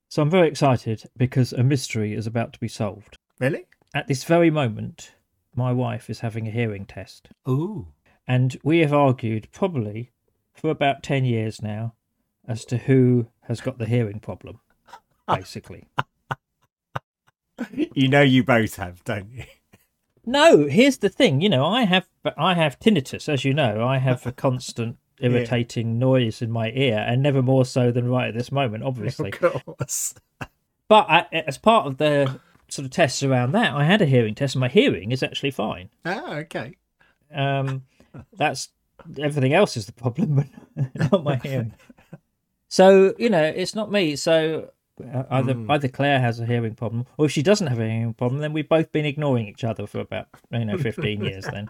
So I'm very excited because a mystery is about to be solved. Really? At this very moment, my wife is having a hearing test. Ooh. And we have argued probably for about 10 years now as to who has got the hearing problem, basically. You know you both have, don't you? No, here's the thing. I have tinnitus, as you know. I have a constant irritating noise in my ear, and never more so than right at this moment, obviously. Of course. But as part of the sort of tests around that, I had a hearing test, and my hearing is actually fine. Oh, okay. That's everything else is the problem, but not my hearing. So it's not me. So either Claire has a hearing problem, or if she doesn't have a hearing problem, then we've both been ignoring each other for about 15 years. Then.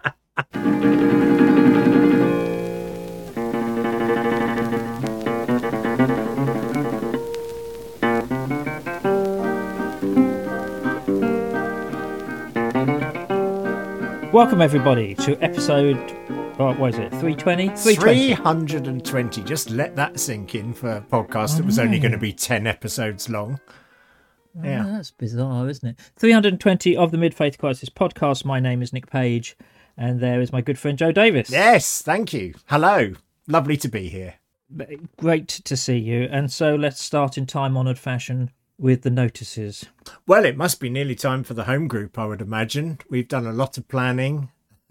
Welcome everybody to episode, what is it, 320? 320. Just let that sink in for a podcast that was only going to be 10 episodes long. Yeah, that's bizarre, isn't it? 320 of the Mid-Faith Crisis podcast. My name is Nick Page, and there is my good friend Joe Davis. Yes, thank you. Hello. Lovely to be here. Great to see you. And so let's start in time-honoured fashion with the notices. Well, it must be nearly time for the home group, I would imagine. We've done a lot of planning.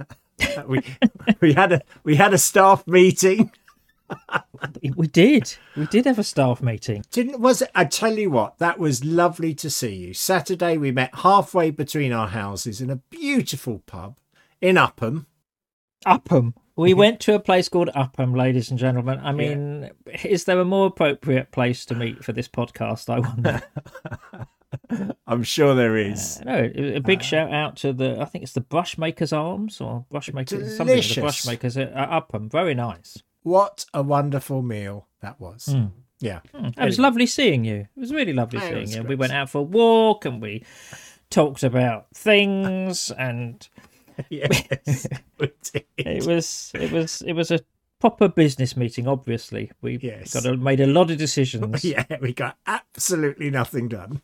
we had a staff meeting. We did have a staff meeting. Was it? I tell you what, that was lovely to see you. Saturday we met halfway between our houses in a beautiful pub in Upham. Upham. We went to a place called Upham, ladies and gentlemen. I mean, Is there a more appropriate place to meet for this podcast, I wonder? I'm sure there is. No, a big shout out to I think it's the Brushmakers Arms or Brushmakers, something of the Brushmakers at Upham. Very nice. What a wonderful meal that was. Yeah. It was lovely seeing you. It was really lovely seeing you. Great. We went out for a walk and we talked about things and... Yes, we did. It was a proper business meeting. Obviously, we made a lot of decisions. Yeah, we got absolutely nothing done.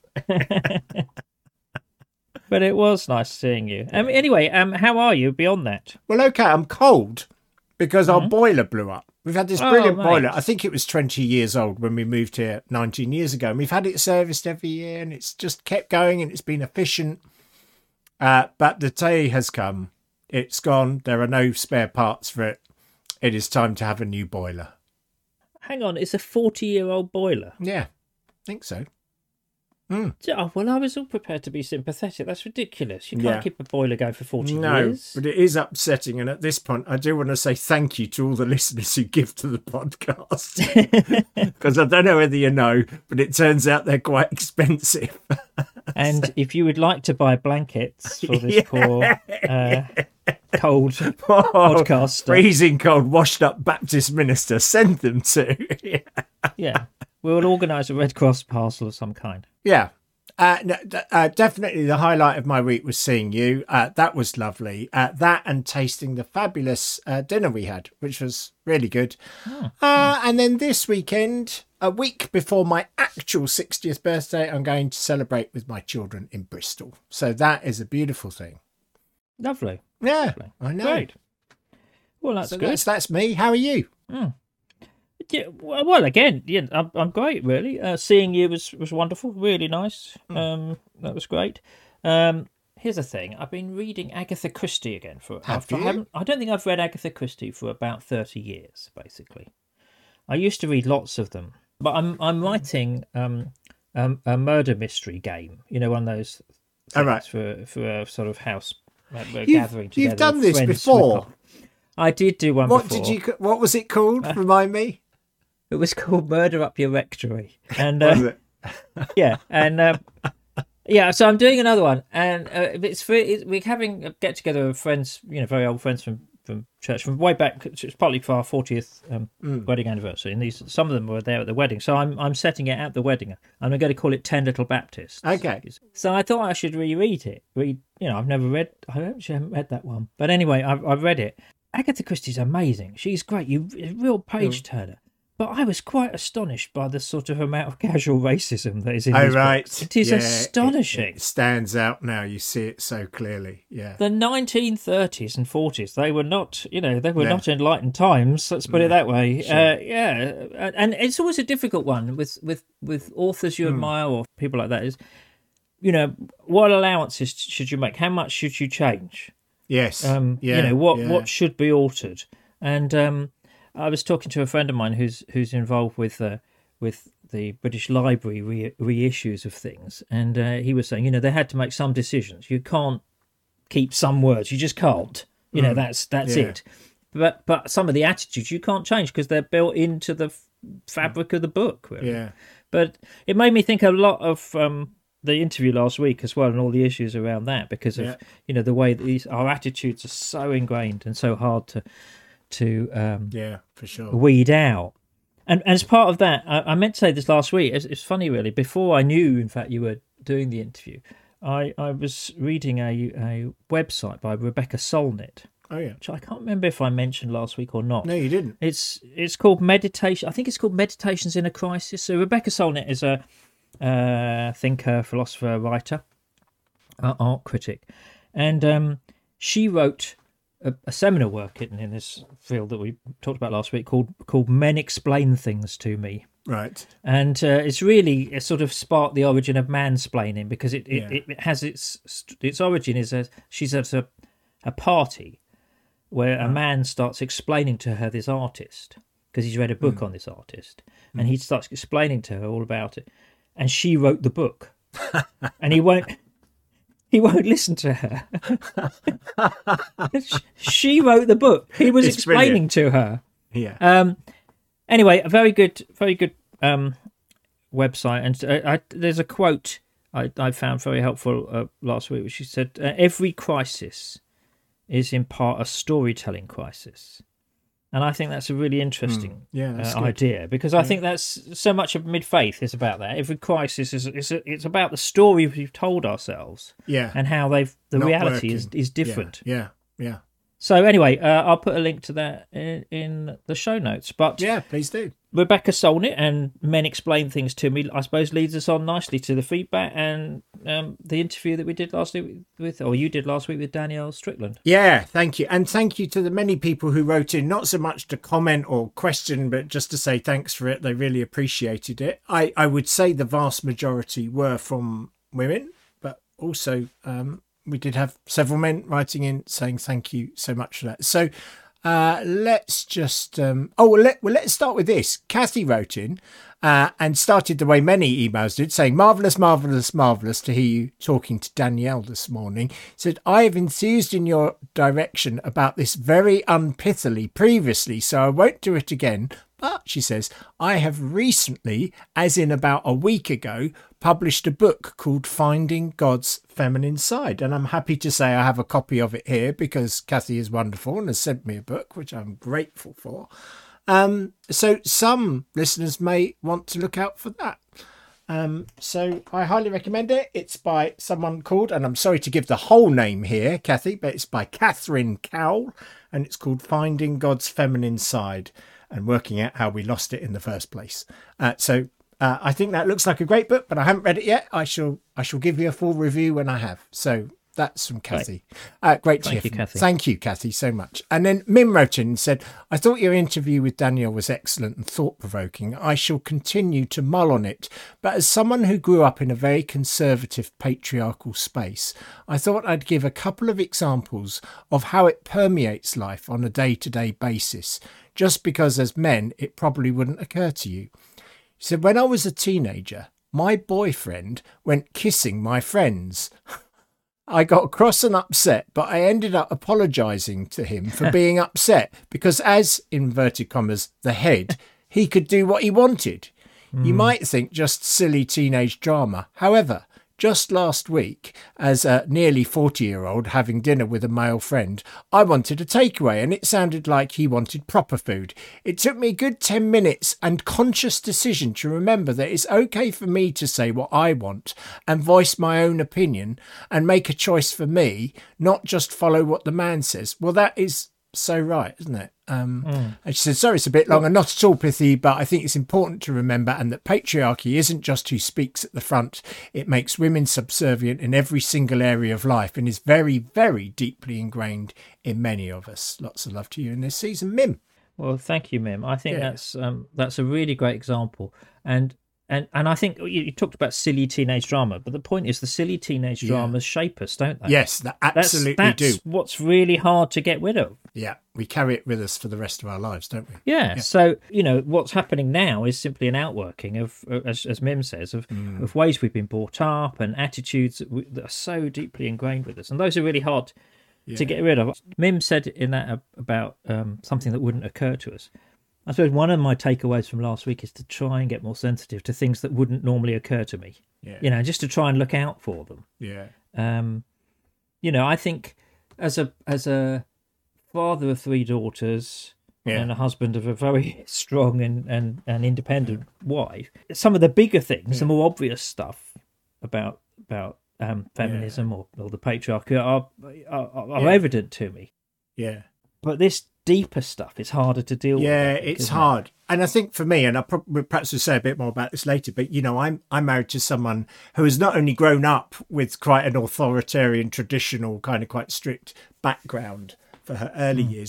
But it was nice seeing you. Anyway, how are you beyond that? Well, okay, I'm cold because our boiler blew up. We've had this brilliant boiler. I think it was 20 years old when we moved here 19 years ago, and we've had it serviced every year, and it's just kept going, and it's been efficient. But the day has come. It's gone. There are no spare parts for it. It is time to have a new boiler. Hang on, it's a 40-year-old boiler? Yeah, I think so. Oh, well, I was all prepared to be sympathetic. That's ridiculous. You can't keep a boiler going for 40 years. No, but it is upsetting. And at this point, I do want to say thank you to all the listeners who give to the podcast. Because I don't know whether you know, but it turns out they're quite expensive. And if you would like to buy blankets for this poor cold podcaster, freezing cold, washed up Baptist minister, send them to. Yeah. We'll organise a Red Cross parcel of some kind. Yeah. Definitely the highlight of my week was seeing you. That was lovely. That and tasting the fabulous dinner we had, which was really good. And then this weekend, a week before my actual 60th birthday, I'm going to celebrate with my children in Bristol. So that is a beautiful thing. Lovely. Yeah, lovely. I know. Great. Well, that's good. That's me. How are you? Yeah, well, again, I'm great, really. Seeing you was wonderful, really nice. That was great. Here's the thing: I've been reading Agatha Christie again I don't think I've read Agatha Christie for about 30 years, basically. I used to read lots of them, but I'm writing a murder mystery game. One of those things for a sort of house gathering together. You've done this before. I did do one before. What was it called? Remind me. It was called Murder Up Your Rectory, and so I'm doing another one, and we're having a get together of friends, very old friends from church from way back. It's partly for our 40th wedding anniversary, and some of them were there at the wedding. So I'm setting it at the wedding, and I'm going to call it 10 Little Baptists. Okay. So I thought I should reread it. I've never read. I haven't read that one, but anyway, I've read it. Agatha Christie's amazing. She's great. A real page turner. But I was quite astonished by the sort of amount of casual racism that is in Oh, these right. books. It is astonishing. It stands out now. You see it so clearly. Yeah. The 1930s and 40s, they were not, they were not enlightened times. Let's put it that way. Sure. And it's always a difficult one with authors you admire or people like that. Is, what allowances should you make? How much should you change? Yes. What should be altered? And I was talking to a friend of mine who's involved with the British Library reissues of things, and he was saying, they had to make some decisions. You can't keep some words. You just can't. That's it. But some of the attitudes you can't change because they're built into the fabric of the book. Really. Yeah. But it made me think a lot of the interview last week as well, and all the issues around that because of the way that our attitudes are so ingrained and so hard to for sure, weed out. And as part of that, I meant to say this last week. It's funny, really. Before I knew, in fact, you were doing the interview, I was reading a website by Rebecca Solnit. Oh yeah, which I can't remember if I mentioned last week or not. No, you didn't. It's called Meditation. I think it's called Meditations in a Crisis. So Rebecca Solnit is a thinker, philosopher, writer, art critic, and she wrote a seminal work in this field that we talked about last week called Men Explain Things to Me. Right. And it's really sort of sparked the origin of mansplaining because it has its origin is she's at a party where a man starts explaining to her this artist because he's read a book on this artist and he starts explaining to her all about it, and she wrote the book and he won't listen to her. She wrote the book. He was explaining to her. Yeah. Anyway, a very good website, and there's a quote I found very helpful last week, which she said, "Every crisis is in part a storytelling crisis." And I think that's a really interesting idea because I think that's so much of mid-faith is about that. Every crisis it's about the story we've told ourselves, and how the reality is different. Yeah. So anyway, I'll put a link to that in the show notes. But yeah, please do. Rebecca Solnit and Men Explain Things to Me, I suppose, leads us on nicely to the feedback and the interview that we did last week you did last week with Danielle Strickland. Yeah, thank you. And thank you to the many people who wrote in, not so much to comment or question, but just to say thanks for it. They really appreciated it. I would say the vast majority were from women, but also we did have several men writing in saying thank you so much for that. So let's just let's start with this. Kathy wrote in and started the way many emails did, saying marvellous to hear you talking to Danielle this morning. Said, I have enthused in your direction about this very unpithily previously, so I won't do it again. But, she says, I have recently, as in about a week ago, published a book called Finding God's Feminine Side. And I'm happy to say I have a copy of it here because Kathy is wonderful and has sent me a book, which I'm grateful for. So some listeners may want to look out for that. So I highly recommend it. It's by someone called, and I'm sorry to give the whole name here, Kathy, but it's by Catherine Cowell, and it's called Finding God's Feminine Side and Working Out How We Lost It in the First Place. So I think that looks like a great book, but I haven't read it yet. I shall give you a full review when I have. So that's from Kathy. Great to hear from you, Kathy. Thank you, Kathy, so much. And then Mim wrote in and said, I thought your interview with Danielle was excellent and thought-provoking. I shall continue to mull on it. But as someone who grew up in a very conservative patriarchal space, I thought I'd give a couple of examples of how it permeates life on a day-to-day basis, just because as men, it probably wouldn't occur to you. He said, when I was a teenager, my boyfriend went kissing my friends. I got cross and upset, but I ended up apologising to him for being upset because as, inverted commas, the head, he could do what he wanted. You might think just silly teenage drama. However, just last week, as a nearly 40-year-old having dinner with a male friend, I wanted a takeaway and it sounded like he wanted proper food. It took me a good 10 minutes and conscious decision to remember that it's okay for me to say what I want and voice my own opinion and make a choice for me, not just follow what the man says. Well, that is so right, isn't it? And she said, sorry, it's a bit long and not at all pithy, but I think it's important to remember and that patriarchy isn't just who speaks at the front. It makes women subservient in every single area of life and is very, very deeply ingrained in many of us. Lots of love to you in this season, Mim. Well, thank you, Mim. I think that's a really great example. And I think you talked about silly teenage drama, but the point is the silly teenage dramas shape us, don't they? Yes, they absolutely do. That's what's really hard to get rid of. Yeah, we carry it with us for the rest of our lives, don't we? Yeah. So, what's happening now is simply an outworking of, as Mim says, of ways we've been brought up and attitudes that are so deeply ingrained with us. And those are really hard to get rid of. Mim said in that about something that wouldn't occur to us. I suppose one of my takeaways from last week is to try and get more sensitive to things that wouldn't normally occur to me. Yeah. Just to try and look out for them. Yeah. I think as a father of 3 daughters and a husband of a very strong and independent wife, some of the bigger things, the more obvious stuff about feminism or the patriarchy are evident to me. Yeah. But this deeper stuff is harder to deal with. Yeah, it's hard. And I think for me, and I perhaps will say a bit more about this later, but I'm married to someone who has not only grown up with quite an authoritarian, traditional, kind of quite strict background for her early years.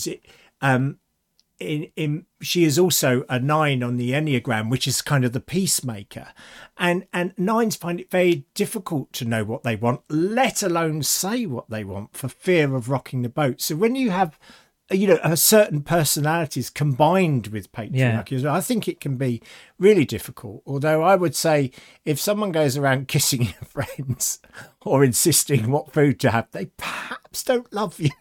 She is also a 9 on the Enneagram, which is kind of the peacemaker, and 9s find it very difficult to know what they want, let alone say what they want, for fear of rocking the boat. So when you have a certain personalities combined with patriarchy as well, I think it can be really difficult. Although I would say if someone goes around kissing your friends or insisting what food to have, they perhaps don't love you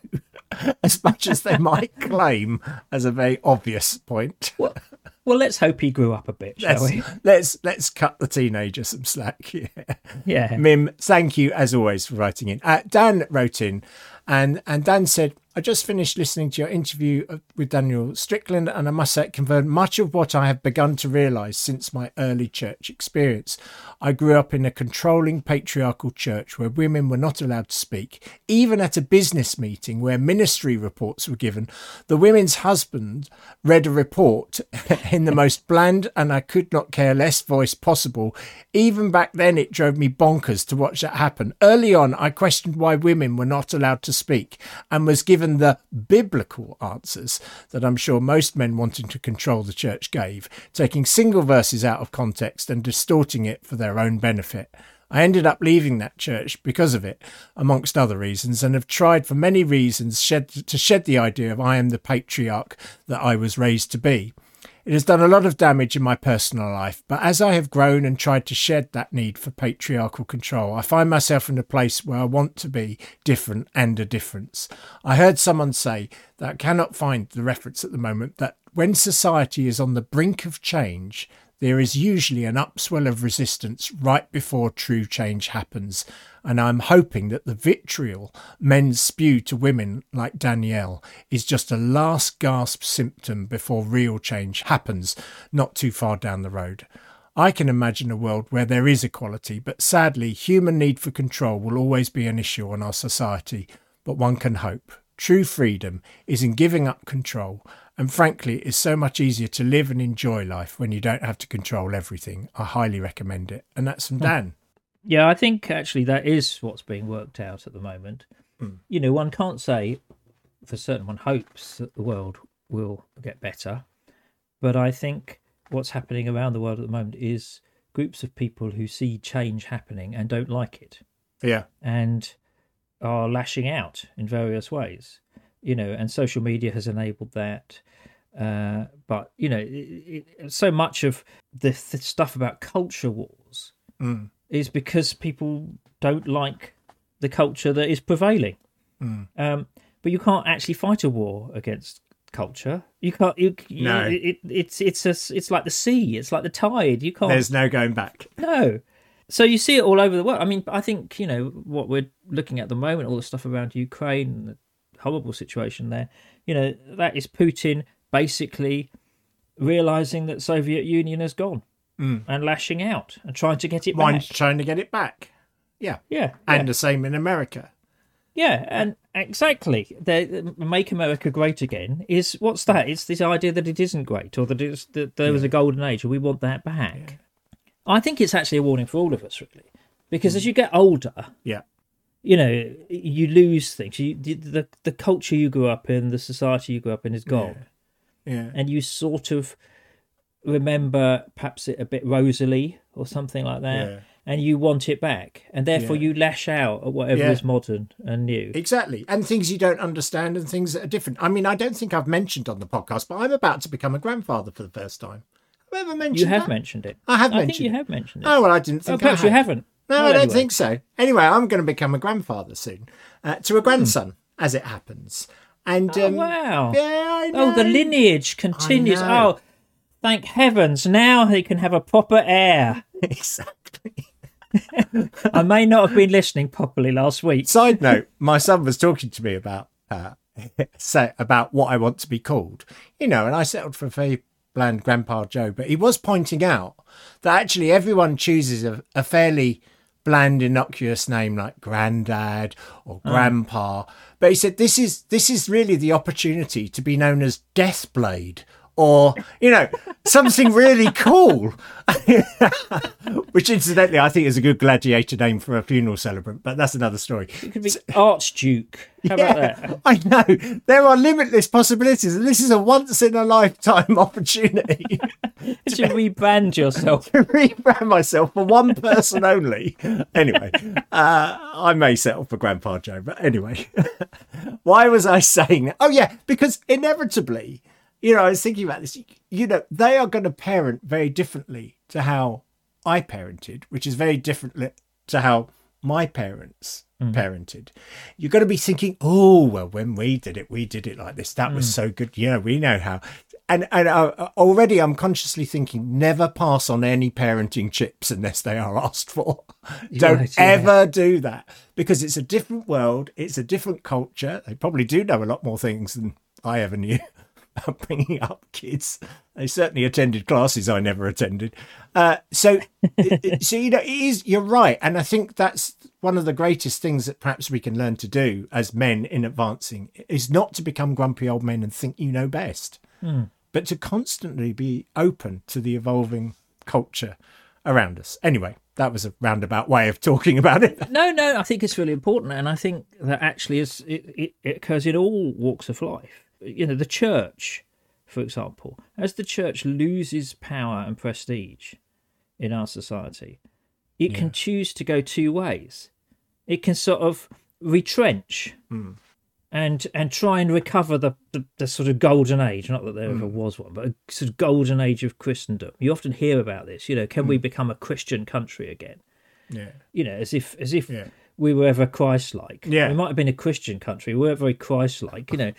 as much as they might claim, as a very obvious point. Well, let's hope he grew up a bit, shall we? Let's cut the teenager some slack. Yeah. Mim, thank you as always for writing in. Dan wrote in, and Dan said, I just finished listening to your interview with Daniel Strickland, and I must say it confirmed much of what I have begun to realise since my early church experience. I grew up in a controlling patriarchal church where women were not allowed to speak. Even at a business meeting where ministry reports were given, the women's husband read a report in the most bland and I could not care less voice possible. Even back then it drove me bonkers to watch that happen. Early on I questioned why women were not allowed to speak and was given the biblical answers that I'm sure most men wanting to control the church gave, taking single verses out of context and distorting it for their own benefit. I ended up leaving that church because of it, amongst other reasons, and have tried for many reasons to shed the idea of I am the patriarch that I was raised to be. It has done a lot of damage in my personal life, but as I have grown and tried to shed that need for patriarchal control, I find myself in a place where I want to be different and a difference. I heard someone say that I cannot find the reference at the moment, that when society is on the brink of change, there is usually an upswell of resistance right before true change happens, and I'm hoping that the vitriol men spew to women like Danielle is just a last gasp symptom before real change happens not too far down the road. I can imagine a world where there is equality, but sadly human need for control will always be an issue in our society, but one can hope. True freedom is in giving up control, and frankly it's so much easier to live and enjoy life when you don't have to control everything. I highly recommend it. And that's from Dan. Yeah, I think actually that is what's being worked out at the moment. One can't say for certain one hopes that the world will get better, but I think what's happening around the world at the moment is groups of people who see change happening and don't like it. Yeah. And are lashing out in various ways, and social media has enabled that. But, so much of the stuff about culture wars is because people don't like the culture that is prevailing. But you can't actually fight a war against culture. You can't. No. It's like the sea. It's like the tide. You can't. There's no going back. No. So you see it all over the world. I mean, I think, what we're looking at the moment, all the stuff around Ukraine, the horrible situation there, that is Putin basically realising that Soviet Union has gone and lashing out and trying to get it back. Trying to get it back. Yeah. Yeah. And the same in America. Yeah, and exactly. The Make America Great Again is, what's that? It's this idea that it isn't great, or that there was a golden age, and we want that back. Yeah. I think it's actually a warning for all of us, really, because as you get older, you lose things. The culture you grew up in, the society you grew up in is gone. Yeah. And you sort of remember perhaps it a bit rosily or something like that. Yeah. And you want it back, and therefore you lash out at whatever is modern and new. Exactly, and things you don't understand and things that are different. I mean, I don't think I've mentioned on the podcast, but I'm about to become a grandfather for the first time. Have I ever mentioned You have that? mentioned it. I have mentioned it. I think you have mentioned it. Oh, well, I didn't think perhaps you haven't. No, I don't think so. Anyway, I'm going to become a grandfather soon, to a grandson, as it happens. And wow. Yeah, I know. Oh, the lineage continues. Oh, thank heavens, now he can have a proper heir. Exactly. I may not have been listening properly last week. Side note, my son was talking to me about what I want to be called, and I settled for a very bland Grandpa Joe, but he was pointing out that actually everyone chooses a fairly bland, innocuous name like Grandad or Grandpa. But he said this is really the opportunity to be known as Deathblade, or, something really cool. Which, incidentally, I think is a good gladiator name for a funeral celebrant, but that's another story. It could be Archduke. How about that? I know. There are limitless possibilities, and this is a once-in-a-lifetime opportunity. To rebrand yourself. To rebrand myself for one person only. Anyway, I may settle for Grandpa Joe, but anyway. Why was I saying that? Oh, yeah, because inevitably... I was thinking about this. They are going to parent very differently to how I parented, which is very different to how my parents parented. You're going to be thinking, oh, well, when we did it like this. That was so good. We know how. And already I'm consciously thinking, never pass on any parenting chips unless they are asked for. Don't ever do that, because it's a different world. It's a different culture. They probably do know a lot more things than I ever knew about bringing up kids. They certainly attended classes I never attended. So it is, you're right. And I think that's one of the greatest things that perhaps we can learn to do as men in advancing, is not to become grumpy old men and think you know best, but to constantly be open to the evolving culture around us. Anyway, that was a roundabout way of talking about it. No, I think it's really important. And I think that actually it occurs in all walks of life. The church, for example, as the church loses power and prestige in our society, it can choose to go two ways. It can sort of retrench and try and recover the sort of golden age. Not that there ever was one, but a sort of golden age of Christendom. You often hear about this. Can we become a Christian country again? Yeah. As if we were ever Christ-like. Yeah. We might have been a Christian country. We were very Christ-like, and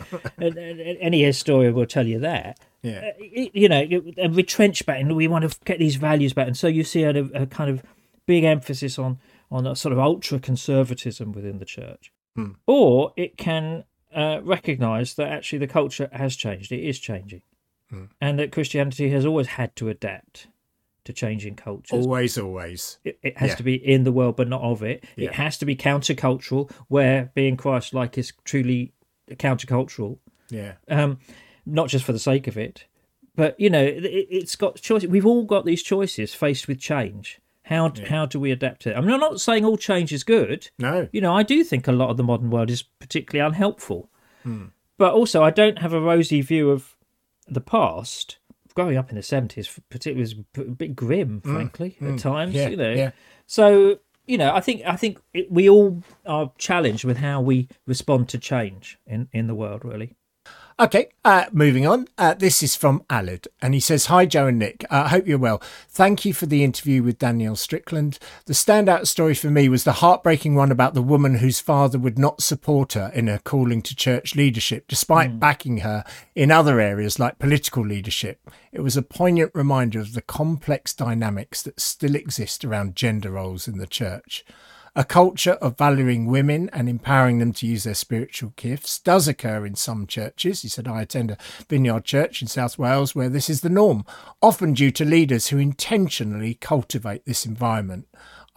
any historian will tell you that. Yeah. And retrench back, and we want to get these values back. And so you see a kind of big emphasis on a sort of ultra-conservatism within the church. Or it can recognise that actually the culture has changed. It is changing. And that Christianity has always had to adapt to changing cultures. Always. It has to be in the world, but not of it. Yeah. It has to be countercultural, where being Christ-like is truly countercultural. Yeah. Not just for the sake of it, but it's got choices. We've all got these choices faced with change. How do we adapt to it? I mean, I'm not saying all change is good. No. I do think a lot of the modern world is particularly unhelpful. But also, I don't have a rosy view of the past. Growing up in the 70s, particularly, was a bit grim, frankly, at times. Yeah. So I think we all are challenged with how we respond to change in the world, really. Okay, moving on. This is from Alid, and he says, "Hi, Joe and Nick. I hope you're well. Thank you for the interview with Danielle Strickland. The standout story for me was the heartbreaking one about the woman whose father would not support her in her calling to church leadership, despite backing her in other areas like political leadership. It was a poignant reminder of the complex dynamics that still exist around gender roles in the church. A culture of valuing women and empowering them to use their spiritual gifts does occur in some churches." He said, "I attend a Vineyard Church in South Wales where this is the norm, often due to leaders who intentionally cultivate this environment.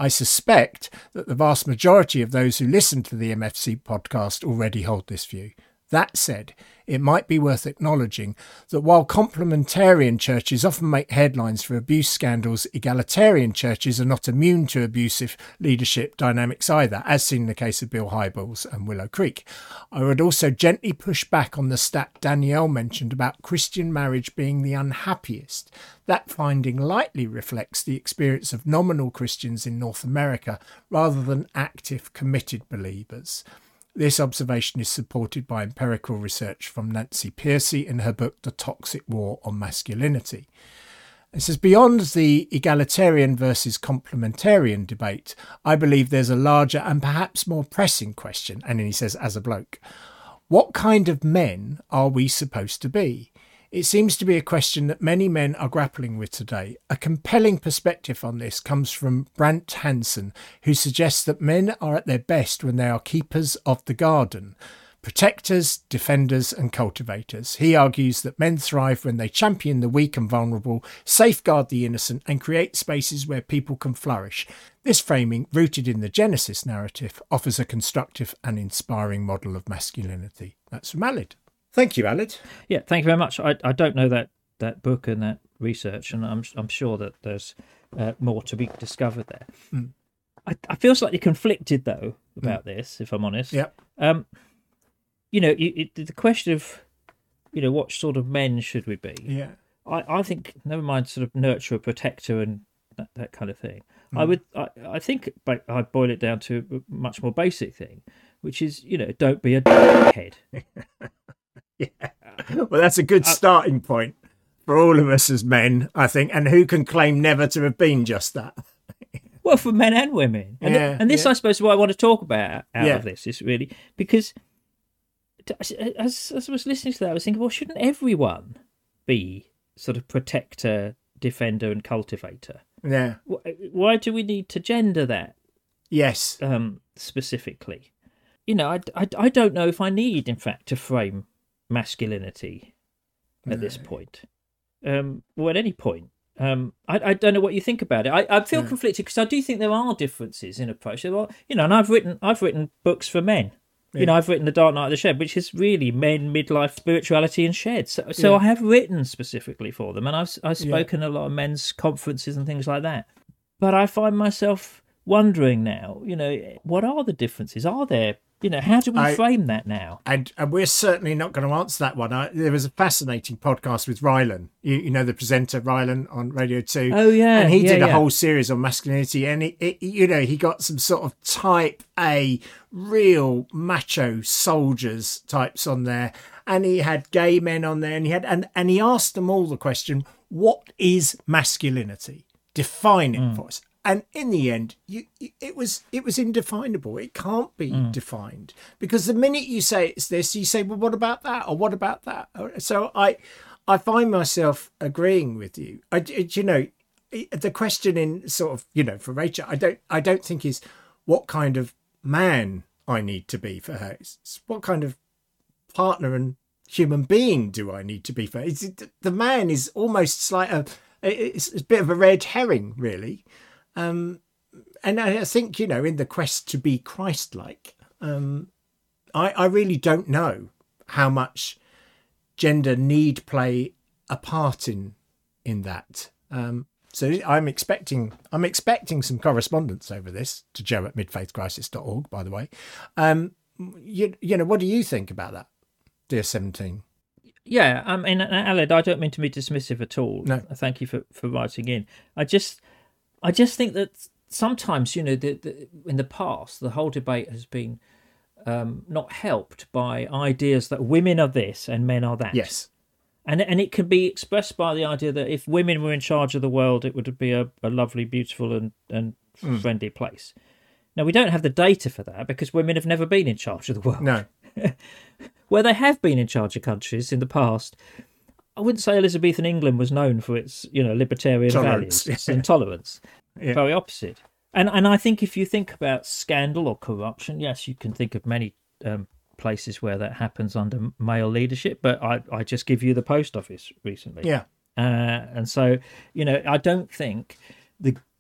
I suspect that the vast majority of those who listen to the MFC podcast already hold this view. That said, it might be worth acknowledging that while complementarian churches often make headlines for abuse scandals, egalitarian churches are not immune to abusive leadership dynamics either, as seen in the case of Bill Hybels and Willow Creek. I would also gently push back on the stat Danielle mentioned about Christian marriage being the unhappiest. That finding likely reflects the experience of nominal Christians in North America rather than active, committed believers. This observation is supported by empirical research from Nancy Pearcey in her book The Toxic War on Masculinity. It says, beyond the egalitarian versus complementarian debate, I believe there's a larger and perhaps more pressing question, and then he says, as a bloke, what kind of men are we supposed to be? It seems to be a question that many men are grappling with today. A compelling perspective on this comes from Brant Hansen, who suggests that men are at their best when they are keepers of the garden, protectors, defenders and cultivators. He argues that men thrive when they champion the weak and vulnerable, safeguard the innocent and create spaces where people can flourish. This framing, rooted in the Genesis narrative, offers a constructive and inspiring model of masculinity. That's from Aled. Thank you, Aled. Yeah, thank you very much. I don't know that book and that research, and I'm sure that there's more to be discovered there. Mm. I feel slightly conflicted though about this, if I'm honest. Yeah. The question of, what sort of men should we be? Yeah. I think, never mind sort of nurture, protector, and that kind of thing. Mm. I think I boil it down to a much more basic thing, which is, don't be a head. Yeah. Well, that's a good starting point for all of us as men, I think. And who can claim never to have been just that? Well, for men and women. And this, I suppose, is what I want to talk about out of this, is really because as I was listening to that, I was thinking, well, shouldn't everyone be sort of protector, defender and cultivator? Yeah. Why do we need to gender that? Yes. Specifically. I don't know if I need, in fact, to frame masculinity at this point, or at any point. I don't know what you think about it. I feel conflicted because I do think there are differences in approach. Well, and I've written books for men. Yeah. I've written The Dark Night of the Shed, which is really men, midlife, spirituality and sheds. So I have written specifically for them, and I've spoken at a lot of men's conferences and things like that. But I find myself wondering now, what are the differences? Are there? How do we frame that now? And we're certainly not going to answer that one. There was a fascinating podcast with Rylan, the presenter Rylan on Radio 2. Oh, yeah. And he did a whole series on masculinity. And, he got some sort of type A, real macho soldiers types on there. And he had gay men on there. And he asked them all the question, what is masculinity? Define it for us. And in the end, it was indefinable. It can't be defined, because the minute you say it's this, you say, well, what about that? Or what about that? So I find myself agreeing with you. The question in sort of, for Rachel, I don't think is what kind of man I need to be for her. It's what kind of partner and human being do I need to be for her? The man is almost like it's a bit of a red herring, really. And I think, in the quest to be Christ-like, I really don't know how much gender need play a part in that. So I'm expecting some correspondence over this to Joe at midfaithcrisis.org, by the way. What do you think about that, dear 17? Yeah, Aled, I don't mean to be dismissive at all. No. Thank you for writing in. I just think that sometimes, in the past, the whole debate has been not helped by ideas that women are this and men are that. Yes. And it can be expressed by the idea that if women were in charge of the world, it would be a lovely, beautiful and friendly place. Now, we don't have the data for that because women have never been in charge of the world. No. Where they have been in charge of countries in the past, I wouldn't say Elizabethan England was known for its, libertarian values, its intolerance. Yeah. Very opposite. And I think if you think about scandal or corruption, yes, you can think of many places where that happens under male leadership. But I just give you the post office recently. Yeah. And so, I don't think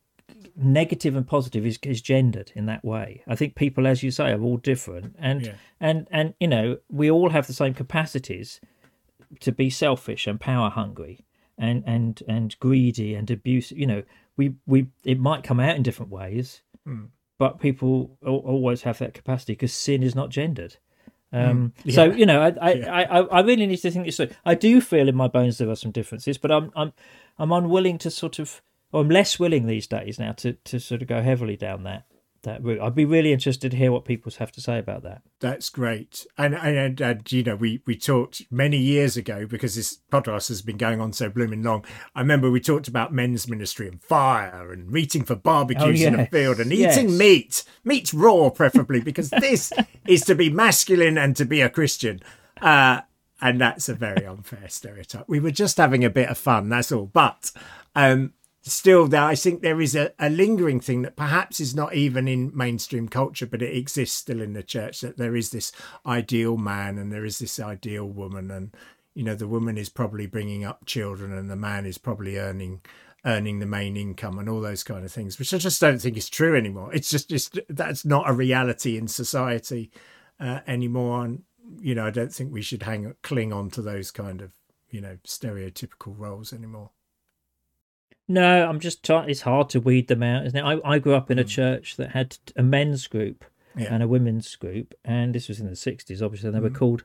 negative and positive is gendered in that way. I think people, as you say, are all different, and you know, we all have the same capacities to be selfish and power hungry and greedy and abusive. You know, we it might come out in different ways, but people always have that capacity because sin is not gendered. So you know, I really need to think this through. I do feel in my bones there are some differences, but I'm unwilling to sort of, or I'm less willing these days now to sort of go heavily down that route. I'd be really interested to hear what people have to say about that. That's great. And you know, we talked many years ago, because this podcast has been going on so blooming long. I remember we talked about men's ministry and fire and meeting for barbecues in a field and eating meat raw, preferably, because this is to be masculine and to be a Christian. And that's a very unfair stereotype. We were just having a bit of fun, that's all. But still, I think there is a lingering thing that perhaps is not even in mainstream culture, but it exists still in the church, that there is this ideal man and there is this ideal woman, and you know, the woman is probably bringing up children and the man is probably earning the main income and all those kind of things, which I just don't think is true anymore. It's just that's not a reality in society anymore, and you know, I don't think we should cling on to those kind of, you know, stereotypical roles anymore. No, I'm just trying. It's hard to weed them out, isn't it? I grew up in a church that had a men's group and a women's group, and this was in the 60s, obviously, and they were called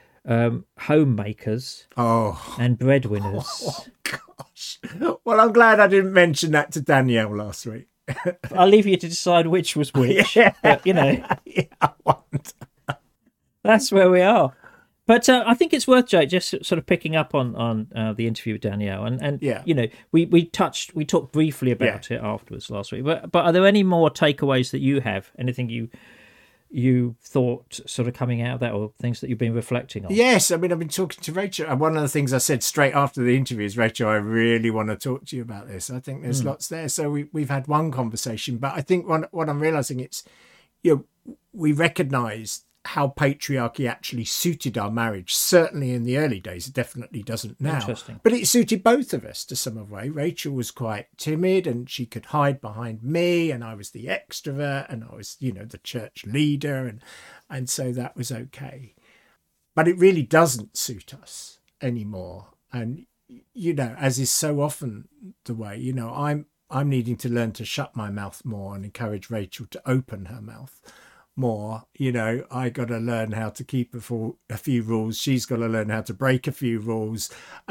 homemakers and breadwinners. Oh, gosh. Well, I'm glad I didn't mention that to Danielle last week. I'll leave you to decide which was which, but, you know, I won't. That's where we are. But I think it's worth, Jake, just sort of picking up on the interview with Danielle, and you know, we talked briefly about it afterwards last week. But are there any more takeaways that you have? Anything you thought sort of coming out of that, or things that you've been reflecting on? Yes, I mean, I've been talking to Rachel, and one of the things I said straight after the interview is, Rachel, I really want to talk to you about this. I think there's lots there. So we've had one conversation, but I think what I'm realising, it's, you know, we recognise how patriarchy actually suited our marriage. Certainly in the early days, it definitely doesn't now. Interesting. But it suited both of us to some way. Rachel was quite timid and she could hide behind me, and I was the extrovert and I was, you know, the church leader, and so that was okay. But it really doesn't suit us anymore. And, you know, as is so often the way, you know, I'm needing to learn to shut my mouth more and encourage Rachel to open her mouth more. You know, I got to learn how to keep a few rules. She's got to learn how to break a few rules.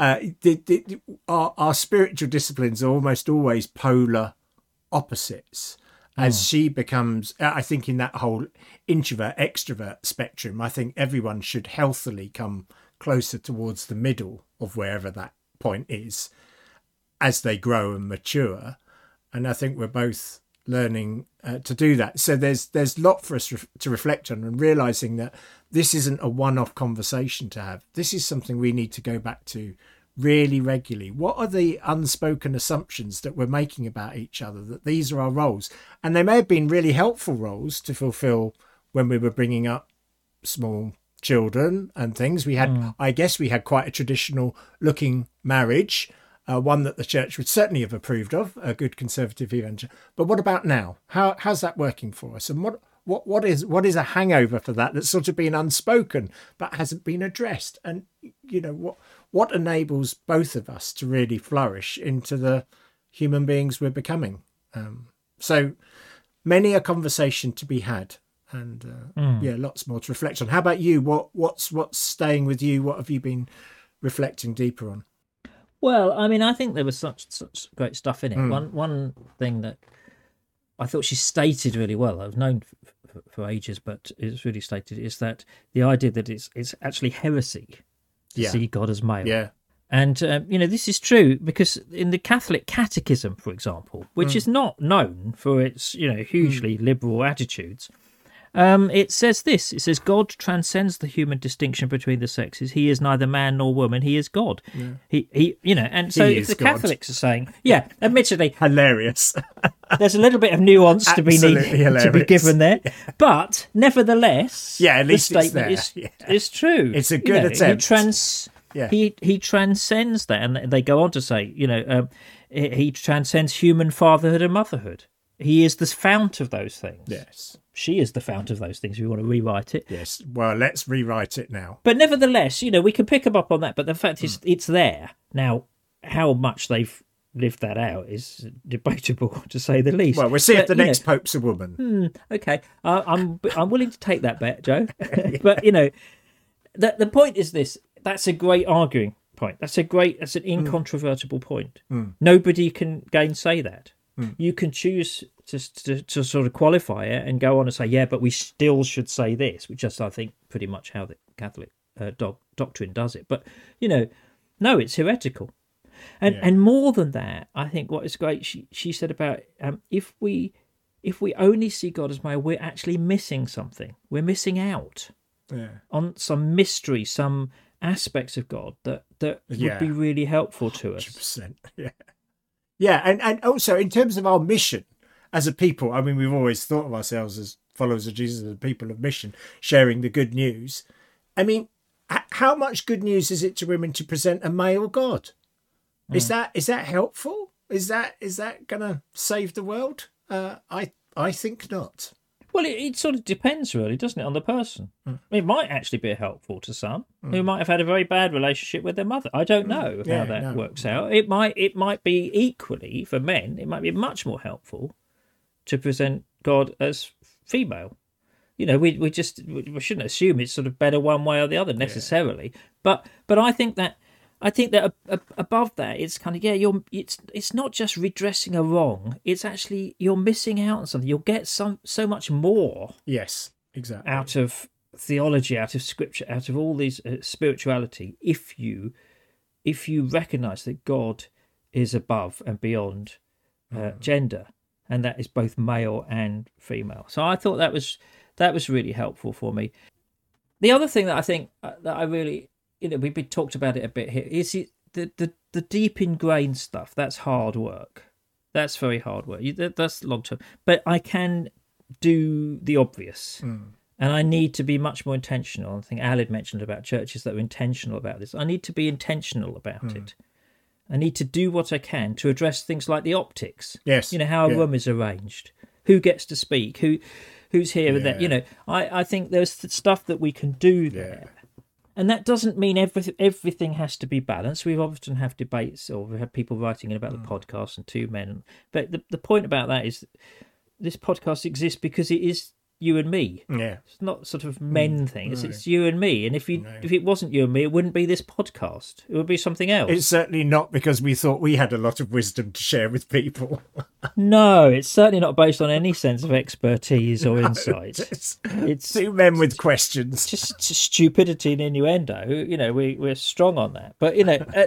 Our spiritual disciplines are almost always polar opposites. As she becomes, I think, in that whole introvert extrovert spectrum, I think everyone should healthily come closer towards the middle of wherever that point is as they grow and mature. And I think we're both learning to do that. So there's a lot for us to reflect on, and realizing that this isn't a one-off conversation to have. This is something we need to go back to really regularly. What are the unspoken assumptions that we're making about each other, that these are our roles? And they may have been really helpful roles to fulfill when we were bringing up small children and things. We had, I guess we had quite a traditional looking marriage, one that the church would certainly have approved of, a good conservative evangelical. But what about now? How's that working for us? And what is a hangover for that that's sort of been unspoken but hasn't been addressed? And, you know, what enables both of us to really flourish into the human beings we're becoming? So many a conversation to be had, and lots more to reflect on. How about you? What's staying with you? What have you been reflecting deeper on? Well, I mean, I think there was such great stuff in it. One thing that I thought she stated really well, I've known for ages, but it's really stated, is that the idea that it's actually heresy to see God as male. Yeah. And, you know, this is true because in the Catholic Catechism, for example, which is not known for its, you know, hugely liberal attitudes, it says this. It says, God transcends the human distinction between the sexes. He is neither man nor woman. He is God. Yeah. He you know, and so if the God. Catholics are saying, admittedly, hilarious. There's a little bit of nuance to be given there, but nevertheless, at least the statement is true. It's a good attempt. He transcends that, and they go on to say, you know, he transcends human fatherhood and motherhood. He is the fount of those things. Yes. She is the fount of those things. We want to rewrite it. Yes. Well, let's rewrite it now. But nevertheless, we can pick them up on that. But the fact is, it's there. Now, how much they've lived that out is debatable, to say the least. Well, we'll see if the next Pope's a woman. Okay. I'm willing to take that bet, Joe. But, the point is this. That's a great arguing point. That's an incontrovertible point. Nobody can gainsay that. You can choose to sort of qualify it and go on and say, yeah, but we still should say this, which is, I think, pretty much how the Catholic doctrine does it. But, no, it's heretical. And more than that, I think what is great, she said about if we only see God as male, we're actually missing something. We're missing out on some mystery, some aspects of God that would be really helpful to us. 100%. Yeah. Yeah, and also in terms of our mission as a people, I mean, we've always thought of ourselves as followers of Jesus, as a people of mission, sharing the good news. I mean, how much good news is it to women to present a male God? Is that helpful? Is that going to save the world? I think not. Well, it sort of depends, really, doesn't it, on the person? It might actually be helpful to some who might have had a very bad relationship with their mother. I don't know how that works out. It might be equally, for men, it might be much more helpful to present God as female. We shouldn't assume it's sort of better one way or the other necessarily. But I think that above that, it's kind of it's not just redressing a wrong. It's actually you're missing out on something. You'll get so much more. Yes, exactly. Out of theology, out of scripture, out of all these spirituality, if you recognise that God is above and beyond gender, and that is both male and female. So I thought that was really helpful for me. The other thing that I think that I really we've talked about it a bit here. Is the deep ingrained stuff? That's hard work. That's very hard work. That's long term. But I can do the obvious, and I need to be much more intentional. I think Al had mentioned about churches that are intentional about this. I need to be intentional about it. I need to do what I can to address things like the optics. Yes. How a room is arranged, who gets to speak, who's here and there. I think there's stuff that we can do there. And that doesn't mean everything has to be balanced. We often have debates, or we have people writing in about the podcast and two men. But the point about that is this podcast exists because it is you and me. Yeah. It's not sort of men thing. It's you and me. And if it wasn't you and me, it wouldn't be this podcast. It would be something else. It's certainly not because we thought we had a lot of wisdom to share with people. No, it's certainly not based on any sense of expertise or insight. It's two men with questions. Just stupidity and innuendo. We're strong on that. But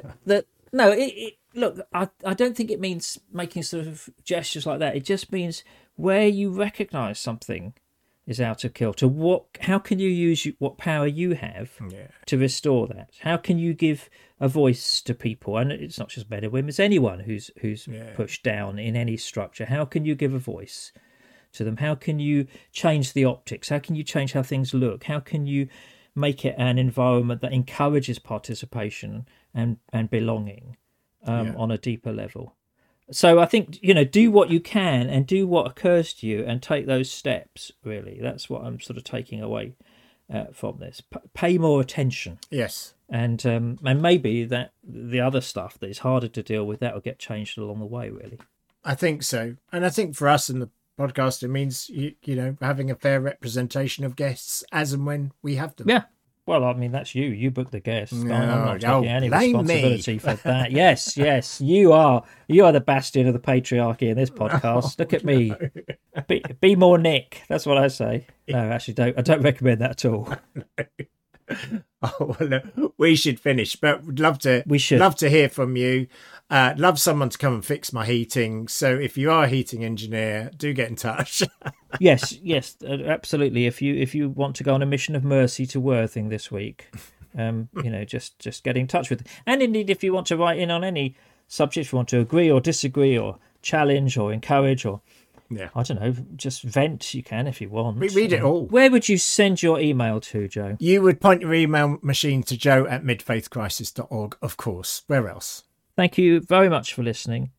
look, I don't think it means making sort of gestures like that. It just means where you recognise something is out of kilter. How can you use what power you have to restore that? How can you give a voice to people? And it's not just men and women; it's anyone who's pushed down in any structure. How can you give a voice to them? How can you change the optics? How can you change how things look? How can you make it an environment that encourages participation and belonging on a deeper level? So I think, do what you can and do what occurs to you and take those steps, really. That's what I'm sort of taking away from this. Pay more attention. Yes. And maybe that the other stuff that is harder to deal with, that will get changed along the way, really. I think so. And I think for us in the podcast, it means, having a fair representation of guests as and when we have them. Yeah. Well, I mean, that's you. You book the guests. No, I'm not taking any responsibility me. for that. Yes. You are the bastion of the patriarchy in this podcast. Look at me. Be more Nick. That's what I say. No, actually, I don't recommend that at all. Oh, well, look, we should finish, but we'd love to. We should love to hear from you. Love someone to come and fix my heating. So if you are a heating engineer, do get in touch. Yes, absolutely. If you want to go on a mission of mercy to Worthing this week, just get in touch with. And indeed, if you want to write in on any subject, if you want to agree or disagree or challenge or encourage or I don't know, just vent, you can if you want. We read it all. Where would you send your email to, Joe? You would point your email machine to joe@midfaithcrisis.org, of course. Where else? Thank you very much for listening.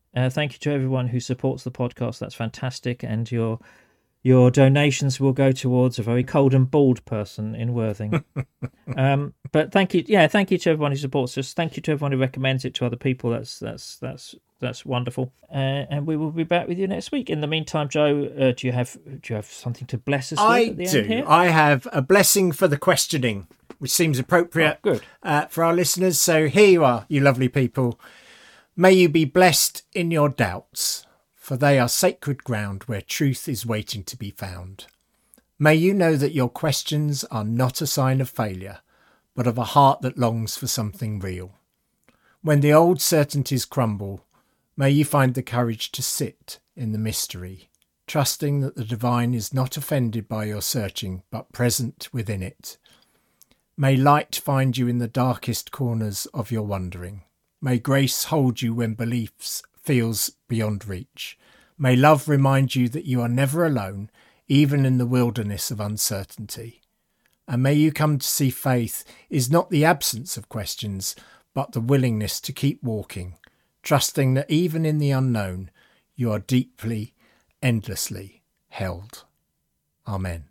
Thank you to everyone who supports the podcast. That's fantastic. And your donations will go towards a very cold and bald person in Worthing. But thank you to everyone who supports us. Thank you to everyone who recommends it to other people. That's wonderful. And we will be back with you next week. In the meantime, Joe, do you have something to bless us with at the end here? I have a blessing for the questioning, which seems appropriate good. For our listeners. So here you are, you lovely people. May you be blessed in your doubts, for they are sacred ground where truth is waiting to be found. May you know that your questions are not a sign of failure, but of a heart that longs for something real. When the old certainties crumble, may you find the courage to sit in the mystery, trusting that the divine is not offended by your searching, but present within it. May light find you in the darkest corners of your wondering. May grace hold you when belief feels beyond reach. May love remind you that you are never alone, even in the wilderness of uncertainty. And may you come to see faith is not the absence of questions, but the willingness to keep walking, trusting that even in the unknown, you are deeply, endlessly held. Amen.